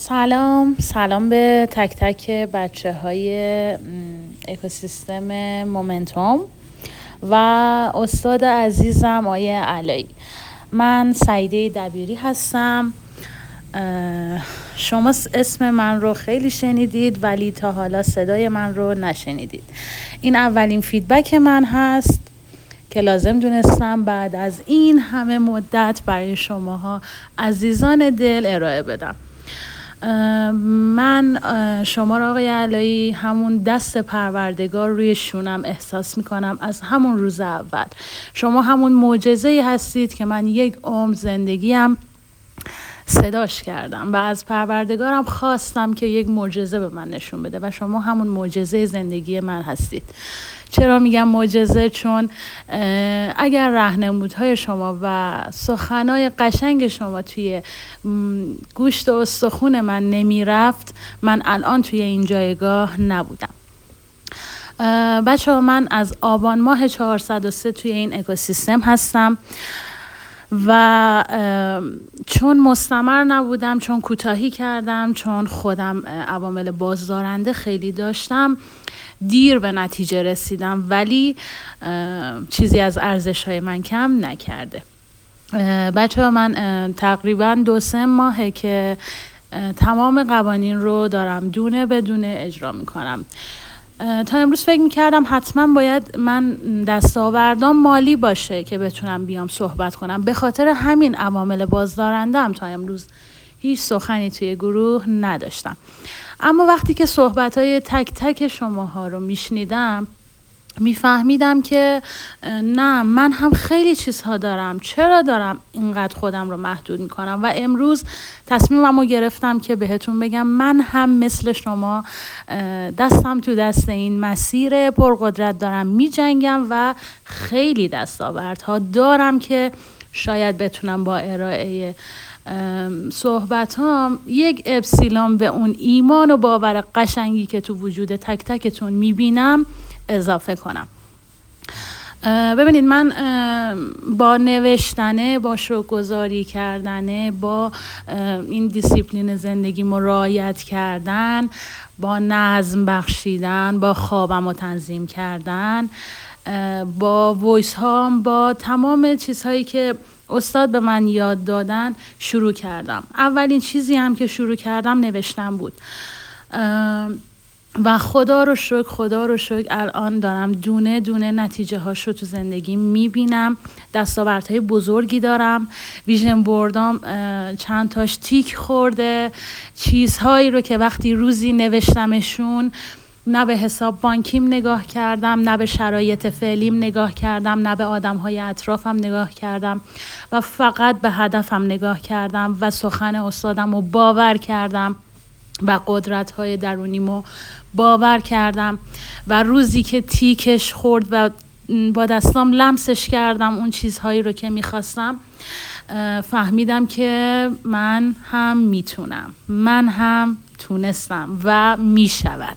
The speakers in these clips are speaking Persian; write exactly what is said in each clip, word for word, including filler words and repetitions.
سلام سلام به تک تک بچه های اکوسیستم مومنتوم و استاد عزیزم آیه علایی. من سعیده دبیری هستم. شما اسم من رو خیلی شنیدید ولی تا حالا صدای من رو نشنیدید. این اولین فیدبک من هست که لازم دونستم بعد از این همه مدت برای شماها عزیزان دل ارائه بدم. من شما را آقای علایی همون دست پروردگار روی شونم احساس میکنم از همون روز اول. شما همون معجزه‌ای هستید که من یک عمر زندگیم صداش کردم و از پروردگارم خواستم که یک معجزه به من نشون بده و شما همون معجزه زندگی من هستید. چرا میگم معجزه؟ چون اگر راهنمودهای شما و سخنای قشنگ شما توی گوشت و استخون من نمیرفت، من الان توی این جایگاه نبودم. بچه ها، من از آبان ماه چهارصد و سه توی این اکوسیستم هستم و چون مستمر نبودم، چون کوتاهی کردم، چون خودم عوامل بازدارنده خیلی داشتم، دیر به نتیجه رسیدم ولی چیزی از ارزش های من کم نکرده. بچه ها، من تقریبا دو سه ماهه که تمام قوانین رو دارم دونه بدونه اجرا میکنم. تا امروز فکر میکردم حتما باید من دستاوردام مالی باشه که بتونم بیام صحبت کنم. به خاطر همین عوامل بازدارنده هم تا امروز هیچ سخنی توی گروه نداشتم. اما وقتی که صحبت‌های تک تک شماها رو میشنیدم میفهمیدم که نه، من هم خیلی چیزها دارم. چرا دارم اینقدر خودم رو محدود میکنم؟ و امروز تصمیمم رو گرفتم که بهتون بگم من هم مثل شما دستم تو دست این مسیر پرقدرت دارم میجنگم و خیلی دستاوردها دارم که شاید بتونم با ارائه صحبت هم یک اپسیلون به اون ایمان و باور قشنگی که تو وجود تک تکتون میبینم اضافه کنم. ببینید، من با نوشتنه، با شوک‌گذاری کردنه، با این دیسیپلین زندگی رعایت کردن، با نظم بخشیدن، با خوابم رو تنظیم کردن، با وایس هام، با تمام چیزهایی که استاد به من یاد دادن شروع کردم. اولین چیزی هم که شروع کردم نوشتن بود و خدا رو شکر خدا رو شکر الان دارم دونه دونه نتیجه هاش رو تو زندگی میبینم. دستاوردهای بزرگی دارم. ویژن بوردام چند تاش تیک خورده. چیزهایی رو که وقتی روزی نوشتمشون نه به حساب بانکیم نگاه کردم، نه به شرایط فعلیم نگاه کردم، نه به آدم‌های اطرافم نگاه کردم و فقط به هدفم نگاه کردم و سخن استادم رو باور کردم و قدرت‌های درونیمو باور کردم و روزی که تیکش خورد و با دستام لمسش کردم اون چیزهایی رو که میخواستم، فهمیدم که من هم میتونم، من هم تونستم و میشود.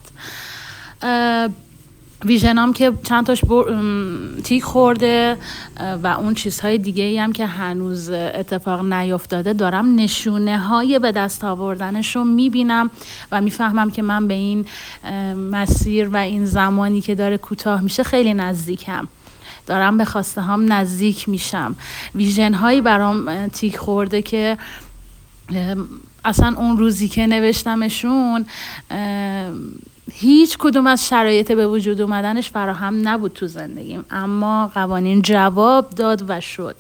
ویژنام که چند تاش تیک خورده و اون چیزهای دیگه ای هم که هنوز اتفاق نیفتاده دارم نشونه های به دست آوردنش رو میبینم و میفهمم که من به این مسیر و این زمانی که داره کوتاه میشه خیلی نزدیکم. دارم به خواسته هم نزدیک میشم. ویژن هایی برام تیک خورده که اصلا اون روزی که نوشتمشون هیچ کدوم از شرایط به وجود اومدنش فراهم نبود تو زندگیم، اما قوانین جواب داد و شد.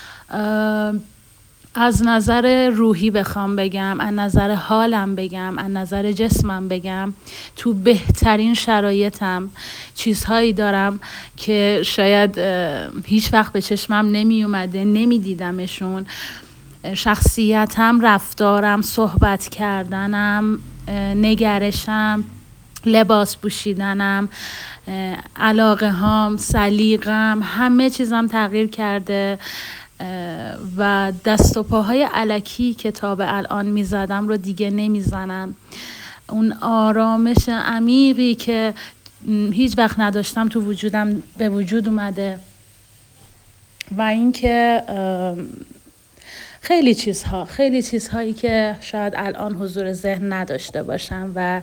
از نظر روحی بخوام بگم، از نظر حالم بگم، از نظر جسمم بگم، تو بهترین شرایطم چیزهایی دارم که شاید هیچ وقت به چشمم نمی اومده، نمی دیدمشون. شخصیتم، رفتارم، صحبت کردنم، نگرشم، لباس پوشیدنم، علاقه هام، سلیقم، همه چیزم تغییر کرده و دست و پاهای الکی که تا به الان میزدم رو دیگه نمیزنم. اون آرامش عمیقی که هیچ وقت نداشتم تو وجودم به وجود اومده و اینکه خیلی چیزها خیلی چیزهایی که شاید الان حضور ذهن نداشته باشم و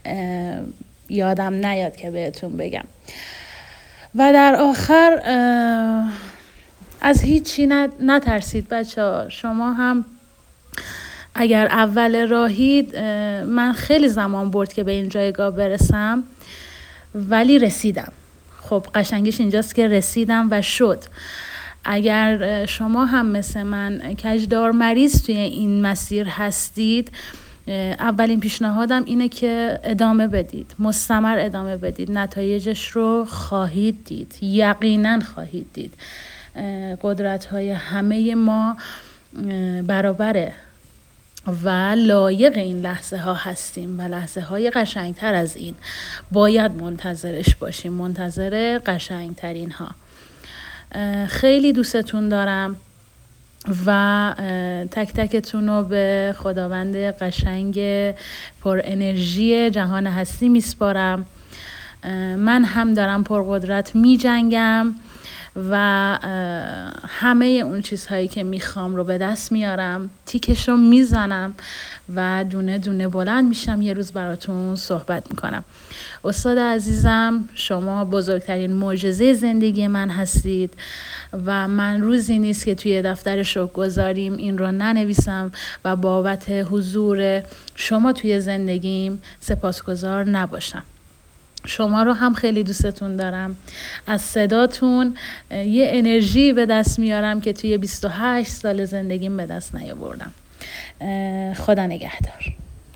یادم نیاد که بهتون بگم. و در آخر از هیچی نترسید بچه‌ها. شما هم اگر اول راهید، من خیلی زمان برد که به این جایگاه برسم ولی رسیدم. خب قشنگیش اینجاست که رسیدم و شد. اگر شما هم مثل من کجدار مریض توی این مسیر هستید، اولین پیشنهادم اینه که ادامه بدید، مستمر ادامه بدید. نتایجش رو خواهید دید، یقینا خواهید دید. قدرت‌های همه ما برابره و لایق این لحظه ها هستیم و لحظه های قشنگ تر از این باید منتظرش باشیم، منتظر قشنگ ترین ها. خیلی دوستتون دارم و تک تکتون رو به خداوند قشنگ پر انرژی جهان هستی میسپارم. من هم دارم پرقدرت می جنگم و همه اون چیزهایی که میخوام رو به دست میارم، تیکش رو میزنم و دونه دونه بلند میشم. یه روز براتون صحبت میکنم. استاد عزیزم، شما بزرگترین معجزه زندگی من هستید و من روزی نیست که توی دفتر شکرگزاریم این رو ننویسم و بابت حضور شما توی زندگیم سپاسگزار نباشم. شما رو هم خیلی دوستتون دارم. از صداتون یه انرژی به دست میارم که توی بیست و هشت سال زندگیم به دست نیاوردم. خدا نگهدار.